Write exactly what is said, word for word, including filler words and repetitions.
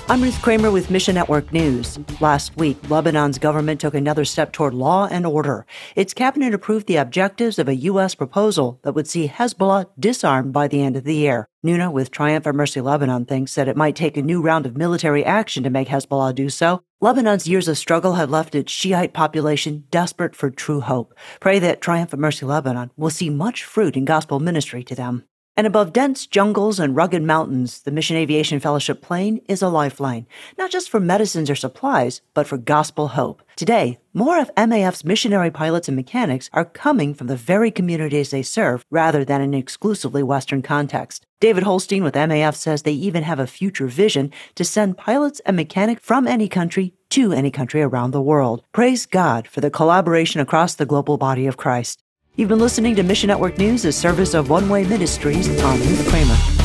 I'm Ruth Kramer with Mission Network News. Last week, Lebanon's government took another step toward law and order. Its cabinet approved the objectives of a U S proposal that would see Hezbollah disarmed by the end of the year. Nuna with Triumph for Mercy Lebanon thinks that it might take a new round of military action to make Hezbollah do so. Lebanon's years of struggle have left its Shiite population desperate for true hope. Pray that Triumph for Mercy Lebanon will see much fruit in gospel ministry to them. And above dense jungles and rugged mountains, the Mission Aviation Fellowship plane is a lifeline, not just for medicines or supplies, but for gospel hope. Today, more of M A F's missionary pilots and mechanics are coming from the very communities they serve, rather than an exclusively Western context. David Holstein with M A F says they even have a future vision to send pilots and mechanics from any country to any country around the world. Praise God for the collaboration across the global body of Christ. You've been listening to Mission Network News, a service of One Way Ministries. I'm Ruth Kramer.